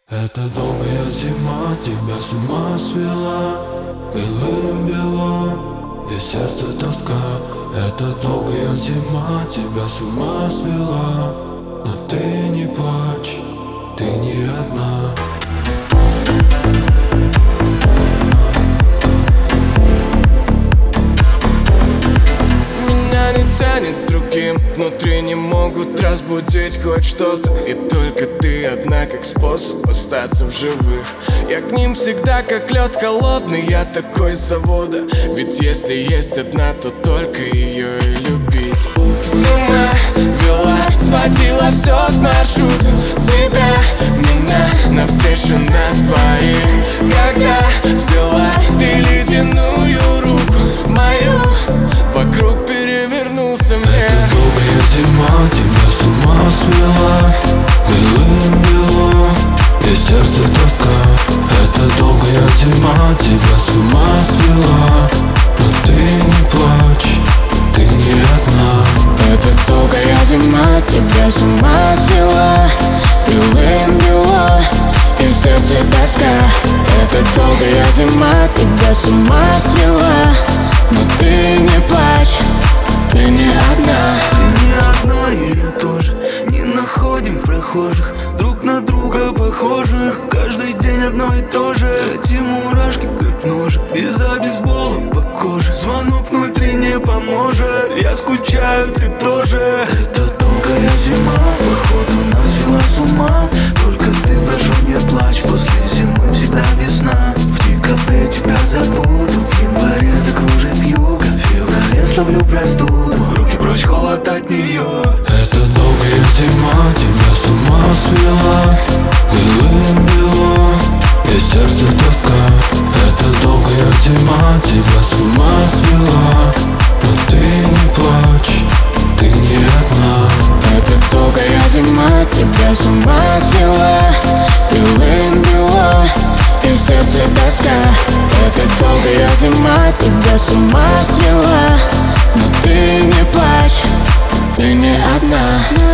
Эта долгая зима тебя с ума свела, белым-бело, и сердце тоска. Эта долгая зима тебя с ума свела, но ты не плачь, ты не одна. Меня не тянет другим, внутри не могут разбудить хоть что-то. И только ты одна, как способ остаться в живых. Я к ним всегда как лед холодный, я такой с завода. Ведь если есть одна, то только ее и любить. С ума вела, сводила все в маршрут. Тебя, меня, навстречу нас двоих. Когда взяла ты ледяную руку мою, вокруг перевернулся мир. Эта долгая зима тебя с ума свела, белым-бело, и сердце тоска. Эта долгая зима тебя с ума свела, но ты не плачь, ты не одна. Эта долгая зима тебя с ума свела, белым-бело, и в сердце тоска. Эта долгая зима тебя с ума свела, но ты не плачь, ты не одна. Ты не одна, и я тоже. Не находим в прохожих друг на друга похожих. Каждый день одно и то же. Эти мурашки как ножик, из-за бейсбола по коже. Звонок 03 не поможет, я скучаю, ты тоже. Это долгая зима, походу нас свела с ума. Только ты, прошу, не плачь, после зимы всегда весна. В декабре тебя забуду, в январе закружит вьюга, в феврале словлю простуду, руки прочь, холод от нее. Эта долгая зима тебя с ума свела, белым-бело, и сердце тоска. Эта долгая зима тебя с ума свела, но ты не плачь, ты не одна. Эта долгая зима тебя с ума свела, белым-бело, и в сердце тоска. Эта долгая зима тебя с ума свела, но ты не плачь, ты не одна.